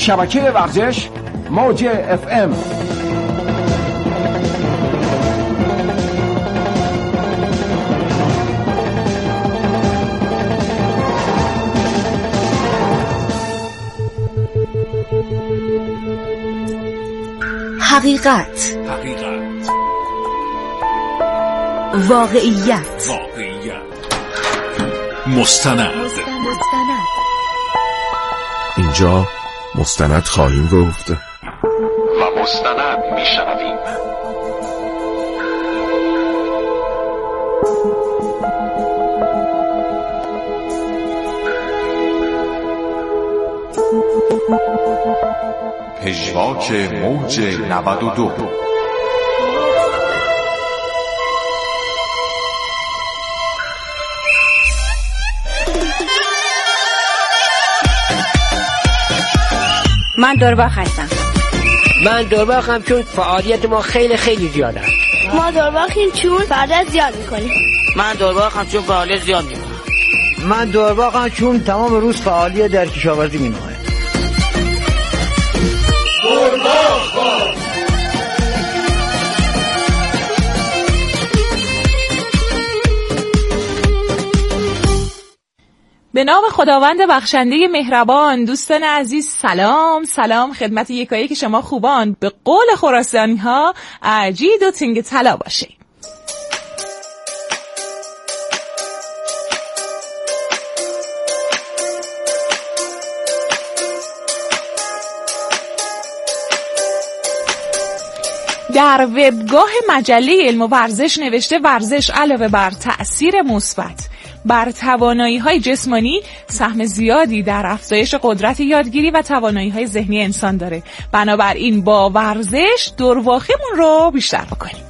شبکه ورزش موج FM. حقیقت، واقعیت، مستند. اینجا مستند خواهیم گفت و مستند میشنویم. پژواک موج 92. من دورباغ هستم. من دورباغم چون فعالیت ما خیلی زیاده. ما دورباغیم چون فعالیت زیاد میکنیم. من دورباغم چون فعالیت زیاد میکنم. من دورباغم چون تمام روز فعالیت در کشاورزی میکنم. به نام خداوند بخشنده مهربان. دوستان عزیز سلام خدمت یکایک شما خوبان. به قول خراسانی ها عجید و تنگ طلا باشه. در وبگاه مجله علم و ورزش نوشته ورزش علاوه بر تأثیر مثبت بر توانایی‌های جسمانی سهم زیادی در افزایش قدرت یادگیری و توانایی‌های ذهنی انسان داره. بنابراین با ورزش دورواخیمون رو بیشتر بکنیم.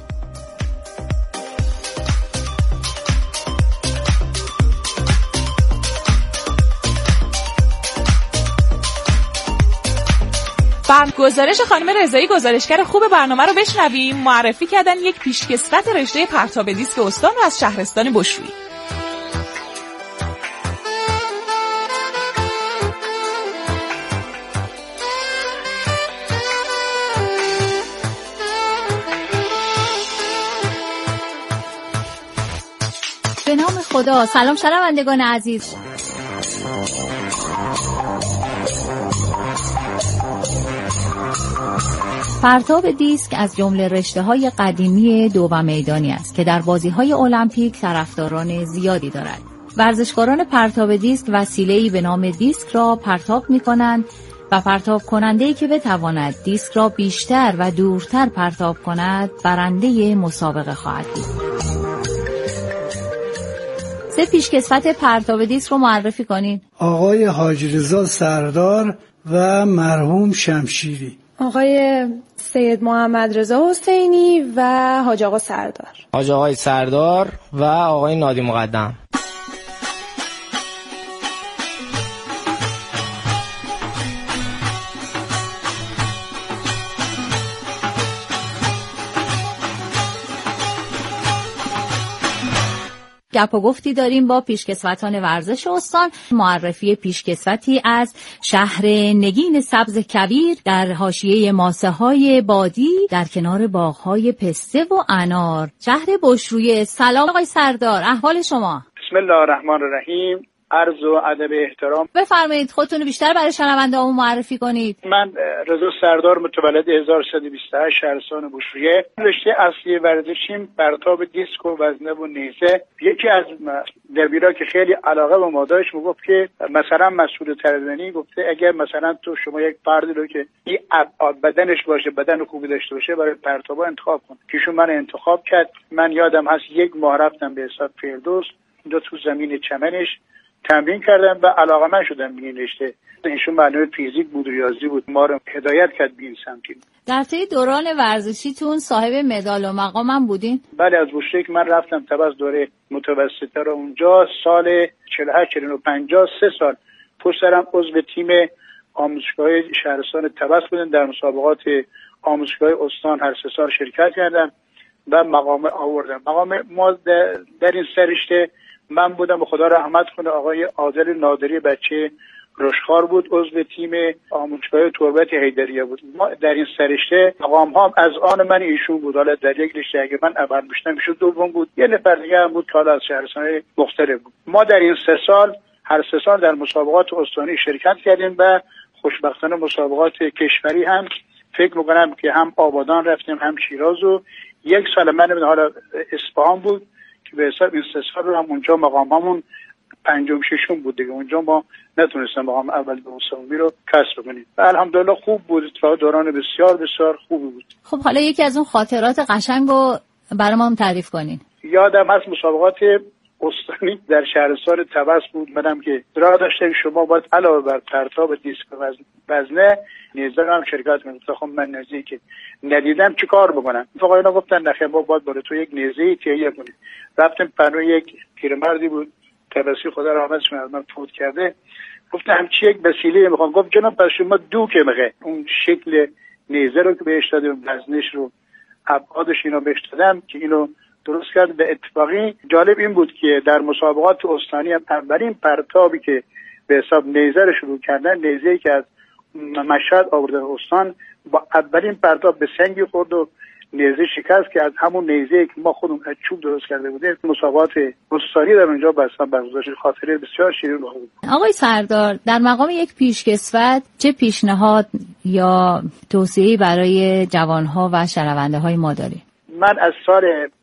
بر گزارش خانم رضایی گزارشگر خوب برنامه رو بشنویم. معرفی کردن یک پیشکسوت رشته پرتاب دیسک استان رو از شهرستان بشویی. به نام خدا. سلام شنوندگان عزیز. پرتاب دیسک از جمله رشته‌های قدیمی دو و میدانی است که در بازی‌های المپیک طرفداران زیادی دارد. ورزشکاران پرتاب دیسک وسیله‌ای به نام دیسک را پرتاب می‌کنند و پرتاب کننده‌ای که بتواند دیسک را بیشتر و دورتر پرتاب کند برنده مسابقه خواهد بود. سه پیشکسوت پرتاب دیسک رو معرفی کنید. آقای حاجی رضا سردار و مرحوم شمشیری. آقای سید محمد رضا حسینی و حاج آقا سردار. حاج آقای سردار و آقای نادی مقدم. گپ و گفتی داریم با پیشکسوتان ورزش استان. معرفی پیشکسوتی از شهر نگین سبز کبیر در حاشیه ماسه‌های بادی در کنار باغ‌های پسته و انار، شهر بشرویه. سلام آقای سردار، احوال شما؟ بسم الله الرحمن الرحیم. عرض و ادب احترام. بفرمایید خودتون رو بیشتر برای شنونده‌هامون معرفی کنید. من رضا سردار، متولد 1328 شهرستان بشرویه. رشته اصلی ورزشیم پرتاب دیسک و وزنه و نیزه. یکی از دبیرا که خیلی علاقه به ما داشت میگفت که مثلا مسئول تربیتی گفته اگر مثلا تو شما یک فردی رو که این بدنش باشه، بدن خوبی داشته باشه، برای پرتاب انتخاب کن. ایشون من انتخاب کرد. من یادم هست یک ماه رفتم به حساب فردوس اینجا تو زمین چمنش تمرین کردم و علاقه‌مند شدم به این رشته. ایشون معلم فیزیک بود و ریاضی بود، ما رو هدایت کرد به این سمتی. در طی دوران ورزشیتون صاحب مدال و مقام هم بودین؟ بله، از بوشهر که من رفتم تبس دوره متوسطه رو اونجا سال 48 49 3 سال پشت سرم عضو تیم آموزشگاه شهرستان تبس بودن. در مسابقات آموزشگاه استان هر 3 سال شرکت کردم و مقام آوردم. مقام ما در این سرشته من بودم، به خدا رحمت کنه آقای عادل نادری بچه رشخار بود، عضو تیم آموزشگاه تربت حیدریه بود. ما در این سرشته مقام ها از آن من ایشون بود. حالا در یک رشته اگه من اول میشدم ایشون دوم بود، یه نفر دیگه هم بود که حالا از شهرستان‌های مختلف بود. ما در این 3 سال هر 3 سال در مسابقات استانی شرکت کردیم و خوشبختانه مسابقات کشوری هم فکر میکنم که هم آبادان رفتیم هم شیراز و یک سال من حالا اصفهان بود که به حساب این 3 سال رو هم اونجا مقاممون 5م 6م بود دیگه. اونجا ما نتونستیم مقام اول به دومی رو کسب کنیم و الحمدلله خوب بود. دوران بسیار بسیار خوبی بود. خب حالا یکی از اون خاطرات قشنگ رو برای ما هم تعریف کنین. یادم هست مسابقات استانی در شهرستان طبس بود. منم که راه داشتم شما باید علاوه بر پرتاب دیسک و وزنه نیزه هم شرکت کنید. خب من نیزه‌ای که ندیدم چیکار بکنم؟ فقط اینا گفتن نخیر ما باید برای تو یک نیزه تهیه کنیم. رفتم پنو یک پیرمردی بود طبسی خدا رحمتش کنه من فوت کرده. گفتم چی یک وسیله میخوام. گفت جناب پس شما دوکه میخه اون شکل نیزه رو که بهش دادم وزنش رو ابعادش اینو بهش دادم که اینو درست کرد. به اتفاقی جالب این بود که در مسابقات استانی هم اولین پرتابی که به حساب نیزه رو شروع کردن، نیزه‌ای که از مشهد آورده استان با اولین پرتاب به سنگی خورد و نیزه شکست که از همون نیزه‌ای که ما خودمون از چوب درست کرده بودیم مسابقات استانی در اونجا برگزار شد. خاطره بسیار شیرین بود. آقای سردار، در مقام یک پیشکسوت چه پیشنهاد یا توصیه‌ای برای جوانها و شنونده‌های ما دارید؟ من از سال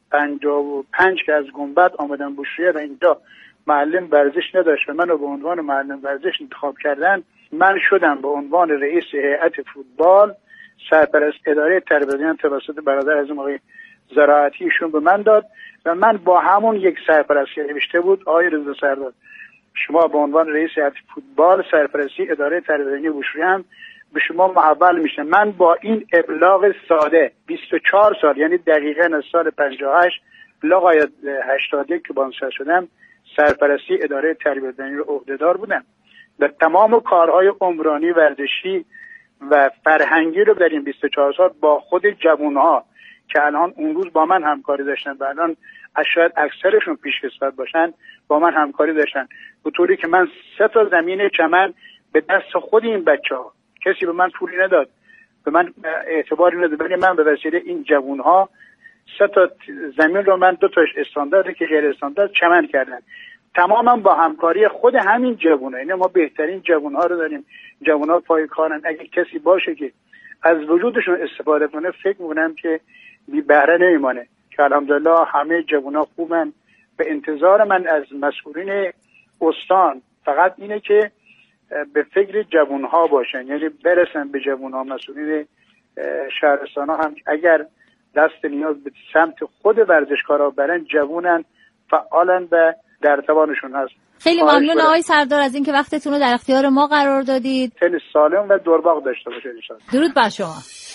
55 که از گنبد آمدم بوشهر و اینجا معلم ورزش نداشت و منو به عنوان معلم ورزش انتخاب کردن، من شدم به عنوان رئیس هیئت فوتبال سرپرست اداره تربیتی توسط برادر از آقای زراعتیشون به من داد و من با همون یک سرپرستی نوشته بود آقای رضا سردار شما به عنوان رئیس هیئت فوتبال سرپرستی اداره تربیتی بوشهر به شما محول میشه. من با این ابلاغ ساده 24 سال یعنی دقیقاً از سال 58 لغاید 81 که بانسر شدم سرپرستی اداره تربیت بدنی رو عهدهدار بودم و تمام کارهای عمرانی ورزشی و فرهنگی رو در این 24 سال با خود جوانها که الان اون روز با من همکاری داشتن و الان شاید اکثرشون پیشکسوت باشن با من همکاری داشتن به طوری که من 3 تا زمین چمن به دست خود این بچه‌ها کسی به من پولی نداد به من اعتباری نداد ولی من به وسیله این جوانها 3 تا زمین رو من 2 تاش استاندارد که غیر استاندارد چمن کردن تماما با همکاری خود همین جوانها. یعنی ما بهترین جوانها رو داریم. جوانها پای کارن. اگه کسی باشه که از وجودشون استفاده کنه فکر می‌کنم که بی بهره نمیمانه که الحمدلله همه جوانها خوبن. به انتظار من از مسئولین استان فقط اینه که به فکر جوانها باشن یعنی برسن به جوانها. مسئولین شهرستان ها هم اگر دست نیاز به سمت خود ورزشکارا برن جوانن فعالن و در توانشون هست. خیلی ممنون آقای سردار از اینکه وقتتون رو در اختیار ما قرار دادید. خیلی سالم و دورباغ داشته باشید ان شاء الله. درود بر شما.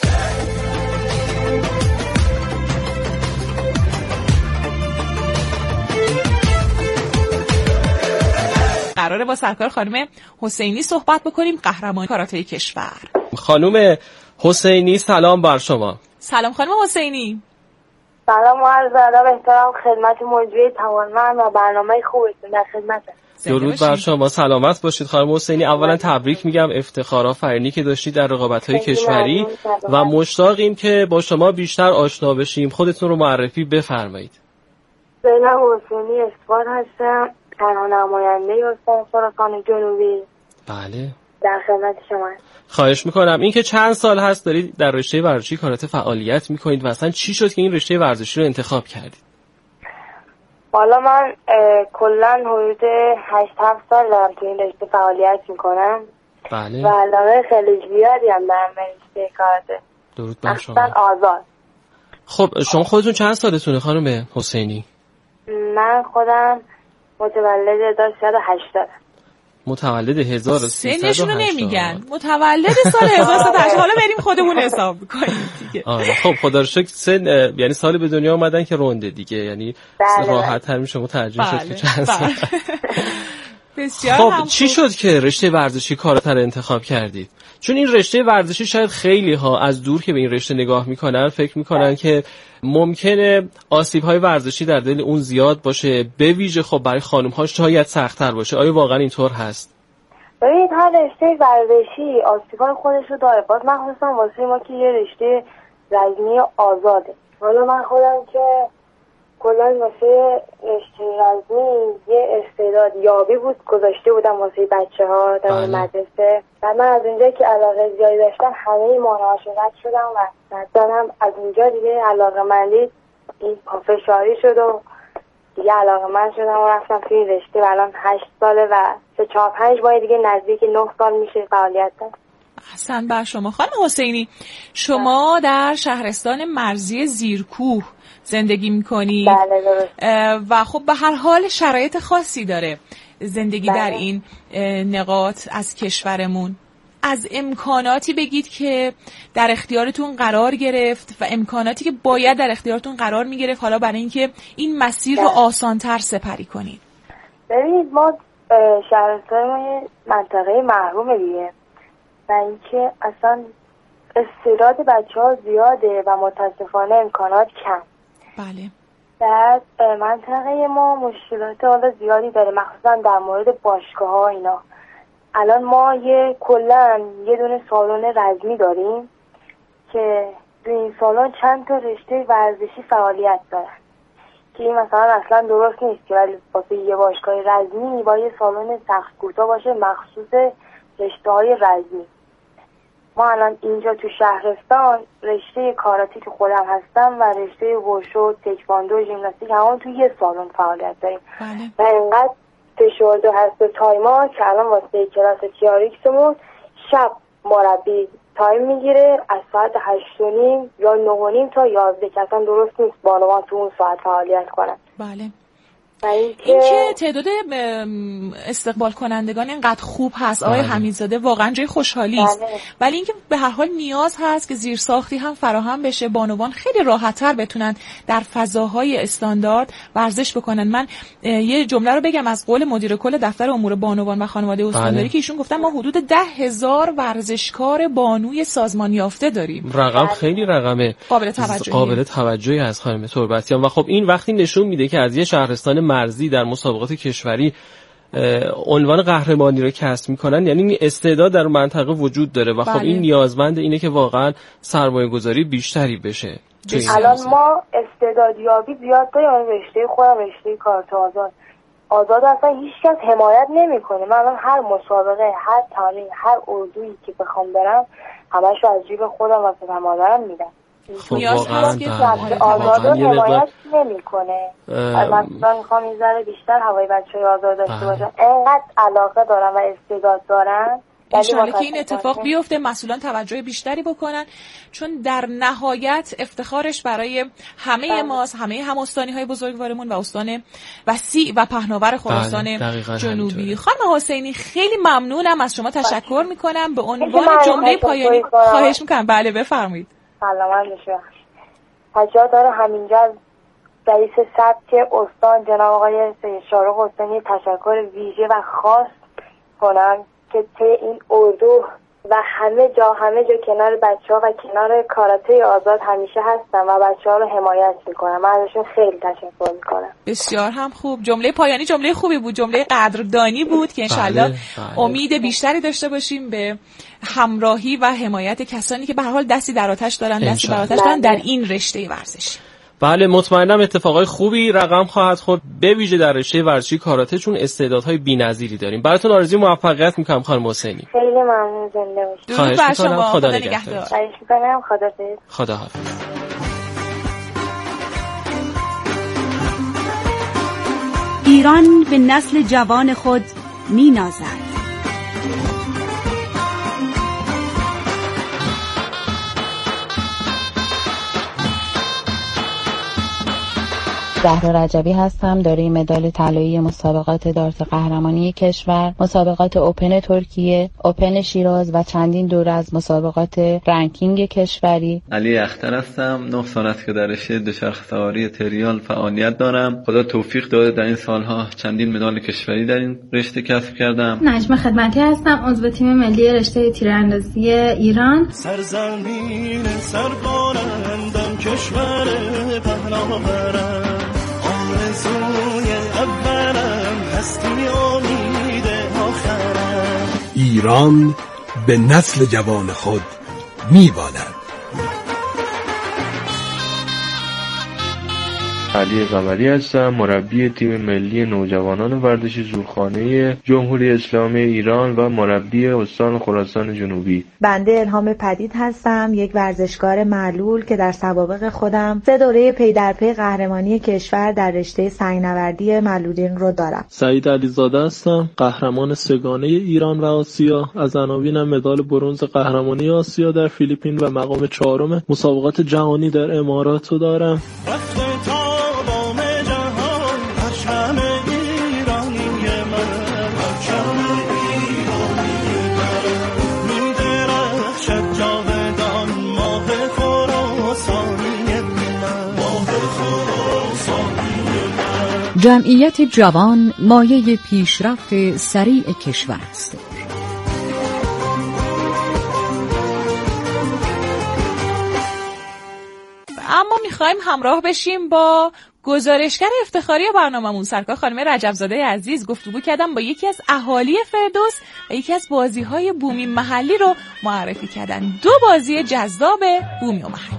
قراره با سرکار خانم حسینی صحبت بکنیم، قهرمان کاراته کشور. خانم حسینی سلام بر شما. سلام خانم حسینی. سلام و عرض ادب احترام خدمت موجود توانمند و برنامه خوبتون در خدمتم. درود بر شما، سلامت باشید خانم حسینی. اولا تبریک میگم، افتخار آفرینی که داشتید در رقابت‌های کشوری و مشتاقیم که با شما بیشتر آشنا بشیم. خودتون رو معرفی بفرمایید. زینب حسینی اسفار هستم، تنها نماینده استان خراسان جنوبی. بله در خدمت شما. خواهش میکنم. این که چند سال هست دارید در رشته ورزشی کاراته فعالیت میکنید و اصلا چی شد که این رشته ورزشی رو انتخاب کردید؟ حالا من کلا حدود 8-7 سال دارم تو این رشته فعالیت میکنم. بله. و علاقه خیلی زیادی هم دارم به رشته کاراته. درود بر شما. آزاد. خب شما خودتون چند سالتونه خانم حسینی؟ من خودم متولد 1380. متولد 1380. سنشون رو نمیگن، متولد سال 1380. حالا بریم خودمون حساب کنیم دیگه. خب خدا رو شکر سن یعنی سال به دنیا اومدن که رونده دیگه، یعنی راحت تر میشه متوجه شد که چند سال. خب چی شد که رشته ورزشی کاراته رو انتخاب کردید؟ چون این رشته ورزشی شاید خیلی ها از دور که به این رشته نگاه میکنن فکر میکنن که ممکنه آسیب‌های ورزشی در دل اون زیاد باشه، به ویژه خب برای خانم‌ها شاید سخت‌تر باشه. آیا واقعا اینطور هست؟ ببینید هر رشته ورزشی آسیب‌های خودش رو داره، باز مخصوصا واسه ما که یه رشته رزمی آزاده. حالا من خودم که کلا واسه رشته رزمی یه استعداد یابی بود گذاشته بودم واسه بچه‌ها در مدرسه و من از اونجا که علاقه زیادی داشتم همه مانع‌هاش رو رد شدم و بعدم از اونجا دیگه علاقه‌مندی این پافشاری شد و دیگه علاقه‌مند شدم و رفتم توی این رشته و الان 8 ساله و 3-4-5 ماه دیگه نزدیک 9 سال میشه فعالیت دارم. حسن بر شما. خانم حسینی، شما در شهرستان مرزی زیرکوه زندگی میکنی. بله درست. و خب به هر حال شرایط خاصی داره زندگی در این نقاط از کشورمون. از امکاناتی بگید که در اختیارتون قرار گرفت و امکاناتی که باید در اختیارتون قرار میگرفت حالا برای اینکه این مسیر رو آسان‌تر سپری کنید. ببینید ما شهرستان ما یه منطقه محرومه دیگه و اینکه اصلا استعداد بچه‌ها زیاده و متاسفانه امکانات کم. بله. در منطقه ما مشکلات حالا زیادی داره، مخصوصا در مورد باشگاه‌ها اینا. الان ما کلاً یه دونه سالن رزمی داریم که تو این سالن چند تا رشته ورزشی فعالیت دارن که این مثلا اصلا درست نیست که ولی واسه یه باشگاه رزمی با یه سالن سخت کوتاه باشه مخصوص رشته‌های رزمی. ما الان اینجا تو شهرستان رشته کاراته که خودم هستم و رشته وشو، تکواندو و ژیمناستیک همون تو یه سالن فعالیت داریم. و اینقدر فشرده هست و تایما که الان واسه کلاس تیاریکسمون شب مربی تایم میگیره از ساعت 8:30 یا 9:30 تا 11 که اصلا درست نیست بانوان تو اون ساعت فعالیت کنن. بله. این که تعداد استقبال کنندگان اینقدر خوب هست آقای حمیدزاده واقعا جای خوشحالی است. ولی اینکه به هر حال نیاز هست که زیرساختی هم فراهم بشه، بانوان خیلی راحت‌تر بتونن در فضاهای استاندارد ورزش بکنن. من یه جمله رو بگم از قول مدیر کل دفتر امور بانوان و خانواده استانداری که ایشون گفتن ما حدود 10,000 ورزشکار بانوی سازمان یافته داریم. رقم خیلی رقمه قابل توجهی از خانم تربتیان و خب این وقتی نشون میده که از یه شهرستان مرزی در مسابقات کشوری عنوان قهرمانی رو کسب میکنن، یعنی استعداد در منطقه وجود داره و خب این نیازمند اینه که واقعا سرمایه گذاری بیشتری بشه. الان ما استعدادیابی زیاد داریم، رشته خودم رشته کارت آزاد اصلا هیچ کس حمایت نمیکنه. من الان هر مسابقه، هر تمرین، هر اردویی که بخوام برم همشو از جیب خودم و پدر مادرم میدم. واقعا آزاد رو حمایت نمیکنه. مثلا میخوام این ذره بیشتر هوای بچه‌های آزاد داشته باشن، انقدر علاقه دارن و استعداد دارن. انشالله که این اتفاق بیفته، مسئولان توجه بیشتری بکنن، چون در نهایت افتخارش برای همه ماست، همه هم‌استانی‌های بزرگوارمون و استان وسیع و پهناور خراسان جنوبی. خانم حسینی خیلی ممنونم از شما، تشکر میکنم. به عنوان جمله پایانی خواهش میکنم. بله بفرمایید. سلام میشه. حاجا داره همینجا رئیس سبک استان جناب آقای سید شارق حسینی تشکر ویژه و خاص کنم که طی این اردو و همه جا کنار بچه‌ها و کنار کاراته آزاد همیشه هستن و بچه‌ها رو حمایت میکنن. من ازشون خیلی تشکر میکنم. بسیار هم خوب. جمله پایانی جمله خوبی بود، جمله قدردانی بود که انشالله امید بیشتری داشته باشیم به همراهی و حمایت کسانی که به هر حال دستی در آتش دارن، دستی بر آتش دارن در این رشته ورزشی. بله مطمئنم اتفاقای خوبی رقم خواهد خورد، به ویژه در رشته ورزشی کاراته، چون استعدادهای بی‌نظیری داریم. براتون آرزوی موفقیت میکنم خانم حسینی. خیلی ممنون، زنده باشید. درود بر شما. خدا نگهدار. خواهش میکنم. خداحافظ. ایران به نسل جوان خود می‌نازد. زهرا رجبی هستم، دارای مدال طلایی مسابقات دارت قهرمانی کشور، مسابقات اوپن ترکیه، اوپن شیراز و چندین دوره از مسابقات رنکینگ کشوری. علی اختر هستم، 9 سال است که در رشته دوچرخه سواری تریال فعالیت دارم. خدا توفیق داده در این سالها چندین مدال کشوری در این رشته کسب کردم. نجمه خدمتی هستم، عضو تیم ملی رشته تیراندازی ایران. سرزمین سربلندم کشور پهناورم، آرزوی اولم هستی امید آخرم. ایران به نسل جوان خود میبالد. علی قمری هستم، مربی تیم ملی نوجوانان ورزش زورخانه جمهوری اسلامی ایران و مربی استان خراسان جنوبی. بنده الهام پدید هستم، یک ورزشکار معلول که در سوابق خودم 3 دوره پی در پی قهرمانی کشور در رشته سنگ‌نوردی معلولین رو دارم. سعید علیزاده هستم، قهرمان سگانه ایران و آسیا. از عناوینم مدال برنز قهرمانی آسیا در فیلیپین و مقام 4 مسابقات جهانی در امارات رو دارم. جمعیت جوان مایه پیشرفت سریع کشور است. اما میخوایم همراه بشیم با گزارشگر افتخاری برنامه‌مون سرکار خانم رجب‌زاده عزیز. گفتگو کردم با یکی از اهالی فردوس و یکی از بازی‌های بومی محلی رو معرفی کردن. 2 بازی جذاب بومی و محلی.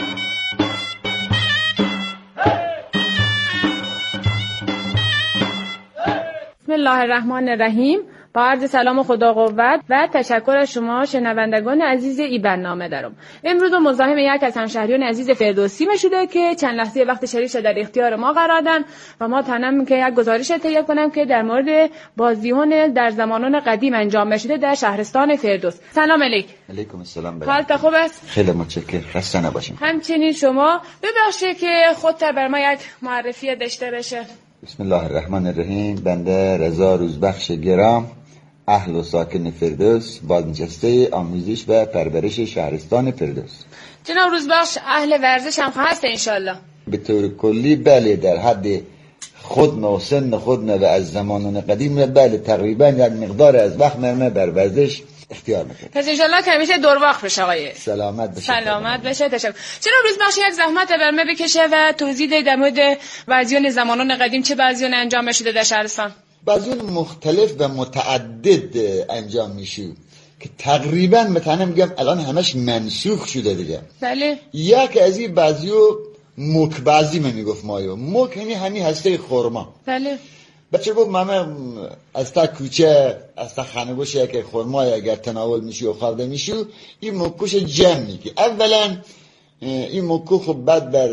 بسم الله الرحمن الرحیم. با عرض سلام و خدا قوت و تشکر از شما شنوندگان عزیز ای برنامه دارم. امروز مزاحم یک از همشهریان عزیز فردوسی شده که چند لحظه وقت شریف در اختیار ما قرار دادن و ما تنم که یک گزارش تهیه کنم که در مورد بازی‌های در زمانان قدیم انجام شده در شهرستان فردوس. سلام علیک. علیکم السلام. حالت خوب است؟ خیلی متشکرم. خسته نباشید. همچنین شما. ببخشید که خودت بر ما یک معرفی داشته باشه. بسم الله الرحمن الرحیم. بنده رضا روزبخش گرام، اهل و ساکن فردوس، بازنشسته آموزش و پرورش شهرستان فردوس. جناب روزبخش اهل ورزش هم هست انشالله؟ به طور کلی بله، در حد خودم و سن خودم و از زمانان قدیم بله، تقریبا یک مقدار از وقت من بر ورزش اختیار میکنم. پس انشالله که همیشه دور وقت بشه آقای. سلامت بشه. سلامت بشه. تشکر. چرا روزبخش یک زحمت بر ما بکشه و توضیح ده در مورد بازی‌های زمانان قدیم چه بازی‌ها انجام شده در شهرستان؟ بازی‌های مختلف و متعدد انجام میشه که تقریبا مثلا میگم الان همش منسوخ شده دیگه. بله. یک از این بازی‌ها موک بازی میگفت مایو. موک یعنی همین هسته خرما. بله. بچه گفت ماما از تا کوچه از تا خانه‌گوشه که خرمای اگر تناول میشه و خورده میشه این موکوش جمع میگی. اولا این موکو خب بعد بر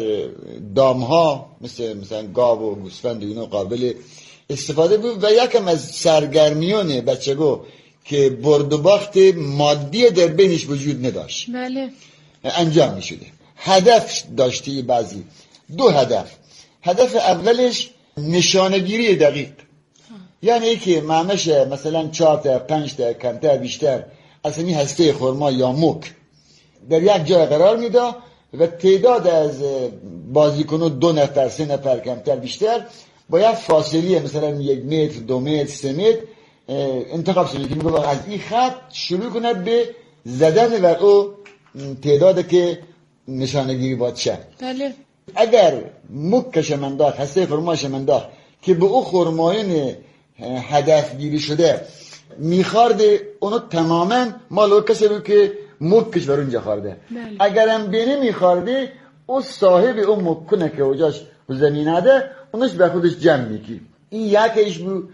دامها مثلا گاو و گوسفند و اینو قابل استفاده بود و یکم از سرگرمیان بچه گفت که برد و باخت مادی در بینش وجود نداشت. بله. انجام میشده. هدف داشتی بعضی 2 هدف. هدف اولش نشانگیری دقیق، یعنی ای که معنیش مثلا 4 تا 5 تا کمتر بیشتر از این هسته خرما یا موک در یک جای قرار میده و تعداد از بازیکنو 2 نفر 3 نفر کمتر بیشتر با یک فاصله مثلا 1 متر 2 متر 3 متر انتخاب شده که میگه از این خط شروع کنه به زدن و او تعداد که نشانگیری باید شه. بله. اگر موکش منداخت هسته خرماش منداخت که به او خرماین هدف گیری شده میخارده اونو تماما مالو کسی رو که موکش بر اونجا خارده. اگرم بینه میخارده او صاحب اون موکنه که اوجاش زمینه ده اونش به خودش جمع میکی. این یکیش بود.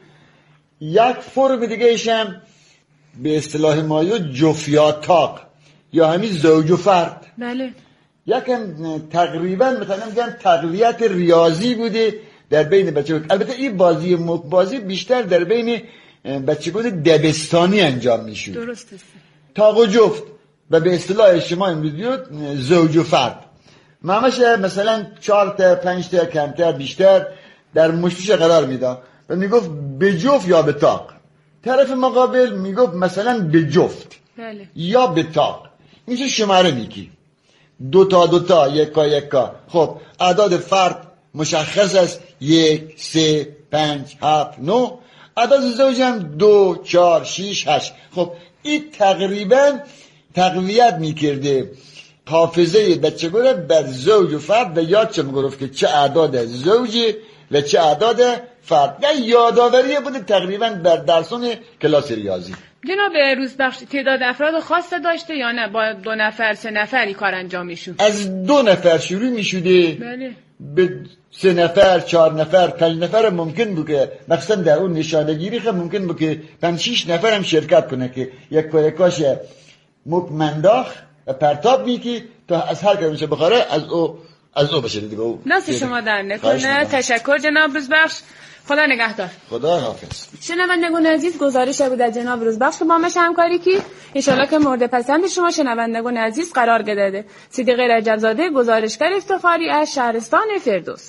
یک فرم دیگه ایشم به اصطلاح مایو جفیاتاق یا همین زوج و فرد. بله. یکم تقریبا مثلا میگم تقویت ریاضی بوده در بین بچه‌ها. البته این بازی موک بازی بیشتر در بین بچه‌ها دبستانی انجام میشه. درست است. تاق و جفت و به اصطلاح شما امروز بیاد زوج و فرد. مامش مثلا 4 تا 5 تا کمتر بیشتر در مشتش قرار میداد و میگفت به جفت یا به تاق. طرف مقابل میگفت مثلا به جفت. بله. یا به تاق. میشه شماره میگی. 2 تا 1 1. خب اعداد فرد مشخص است 1 3 5 7 9. اعداد زوج هم 2 4 6 8. خب این تقریبا تقویت میکرده حافظه بچه گره بر زوج و فرد و یاد چه میگرفت که چه اعداد زوج و چه اعداد فرد. یه یادآوری بوده تقریبا بر درسون کلاس ریاضی. جناب روزبخش تعداد افراد خاص داشته یا نه؟ با 2 نفر 3 نفری کار انجام میشود؟ از 2 نفر شروع میشوده. بله. به 3 نفر 4 نفر 5 نفر ممکن بود که مثلا در اون نشانه‌گیری خب ممکن بود که 5-6 نفر هم شرکت کنه که یک کاش منداخ و پرتاب میکی تا از هر کدومش بخوره از او بشه دیگه. او دست شما در نکنه. تشکر جناب روزبخش. خدا نگهدار. خدا حافظ. شنوندگان عزیز، گزارش بود از جناب روزبخش با مش همکاری کی ان شاءالله که مورد پسند شما شنوندگان عزیز قرار گرفته. صدیق رجبزاده، گزارشگر افتخاری از شهرستان فردوس.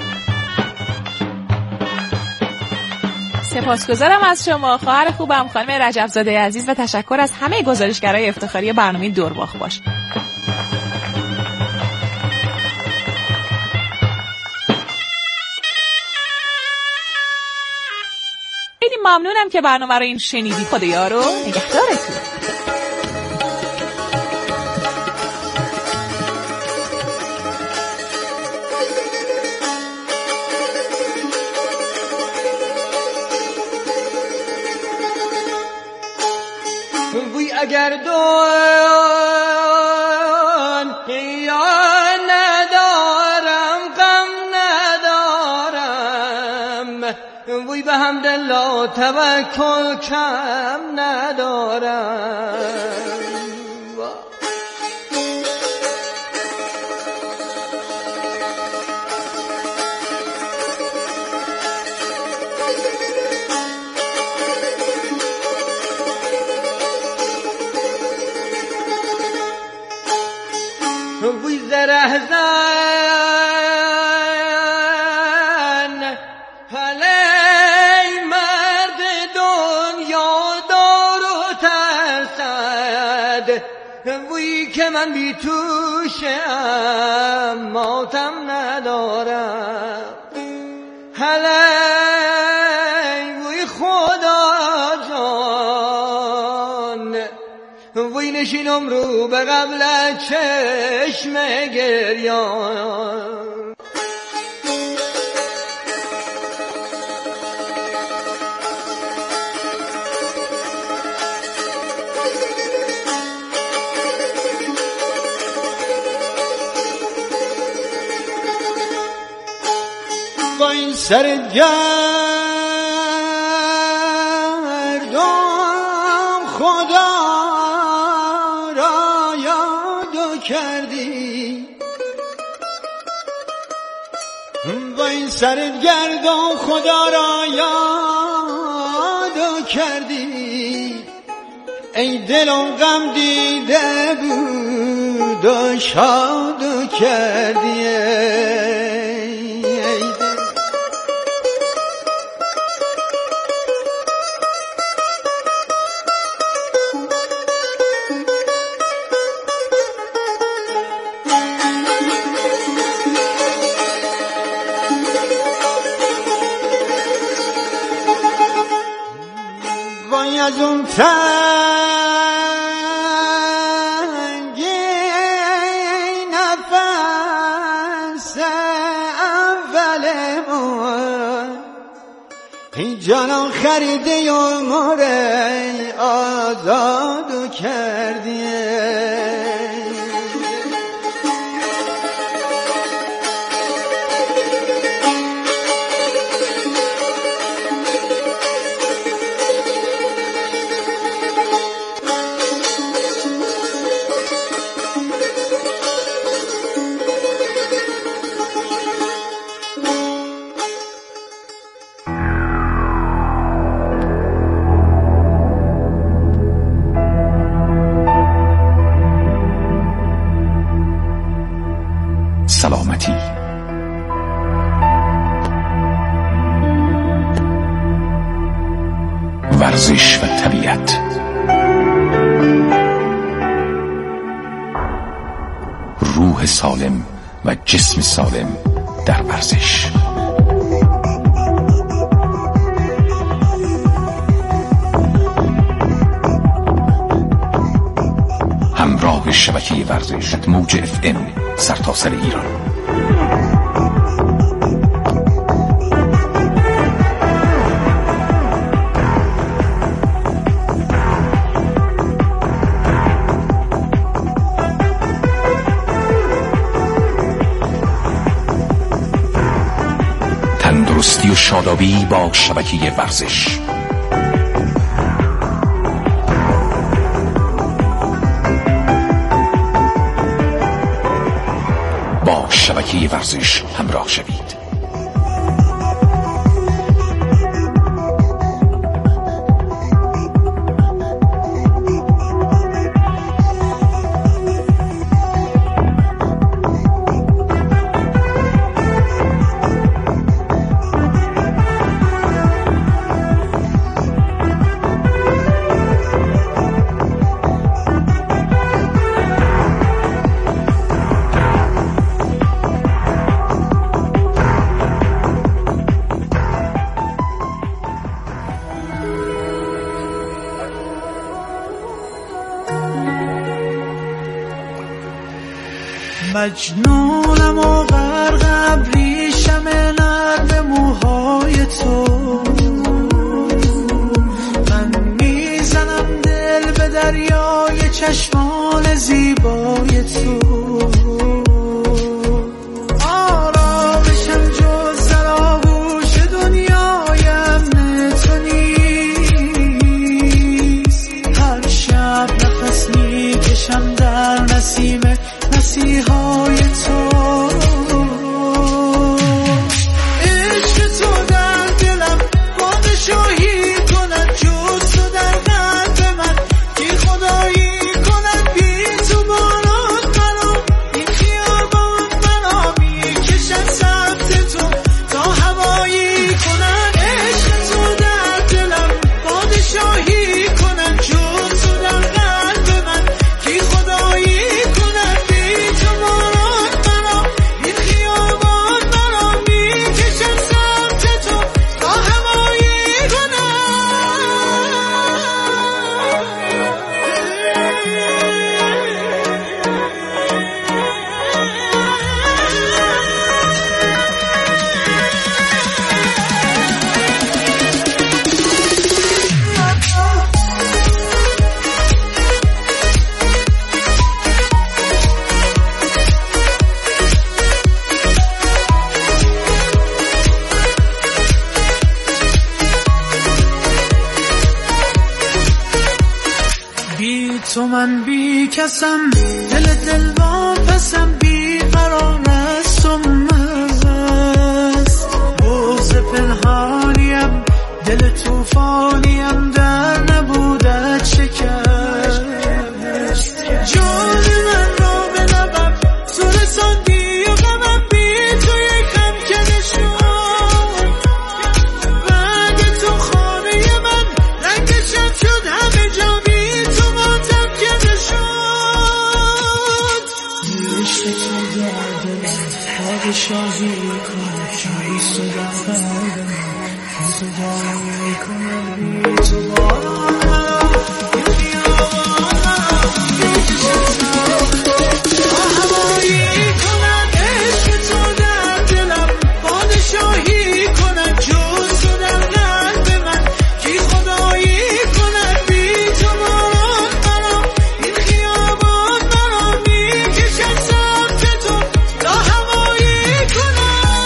سپاسگزارم از شما خواهر خوبم خانم رجبزاده عزیز و تشکر از همه گزارشگرای افتخاری برنامه دورباغ باش. خیلی ممنونم که برنامه رو این شنیدی. خدایا رو نگهدارتون. وی اگر دون یا ندارم غم ندارم، وی به حمدالله توکل کم ندارم. وی زرهزن هلی مرد دنیا دار و ترسد، وی که من بی توشم ماتم ندارم. هلی وی خدا جان، وی نشینم رو به قبل چشم گریان. با این سر گردم خدا را یاد کردی، با این سر گردم خدا را یاد کردی. ای دلم غم دیده بود و شاد کردی. وای از اون تنگی نفس اول من، ای جانم خریده عمر آزاد کردی. سلامتی، ورزش و طبیعت، روح سالم و جسم سالم در ورزش. همراه شبکه ورزش موج FM سرتاسر ایران. و شادابی با شبکه ورزش. با شبکه ورزش همراه شوید. مجنونم و غرق ابریشم نرم موهای تو، من میزنم دل به دریای چشمان زیبای تو. آرامشم جز در آغوش دنیای امن تو نیست. هر شب نفس میکشم در نسیم مسیحای تو. عشق تو در دلم پادشاهی کند، جز تو در قلب من کی خدایی کند. بی تو باران منو این خیابان منو میکشد سمت تو تا هوایی کند. عشق تو در دلم پادشاهی کند، جز تو در قلب من کی خدایی کند. تو من بی کسم، دل با پسم، بی قرار است و مست. بغض پنهانیم، دل توفانیم، در نبودت شکست. جان من را به لبم تو رساندی و غمم بی تو یک خمکنه شد. بعد تو خانه من رنگشم شد همه جا بی تو ماتم کنه شد. عشق تو در دلم پادشاهی کنه، جایی صدا قلبم بی تو داری کنم. بی تو باران منو این خیابان منو میکشد تا هوایی کند. عشق تو در دلم پادشاهی کند، جز تو در قلب من کی خدایی کند. بی تو باران منو این خیابان منو میکشد سمت تو تا هوایی کند.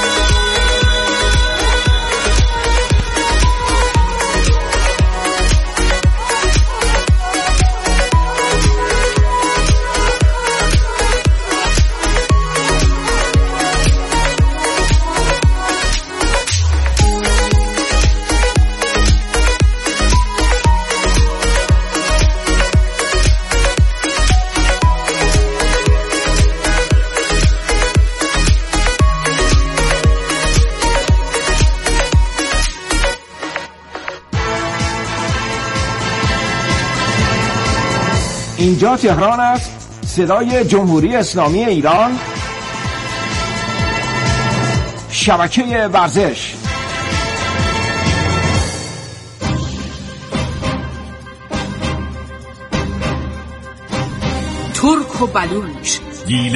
اینجا تهران است، صدای جمهوری اسلامی ایران، شبکه ورزش. ترک و بلوچ،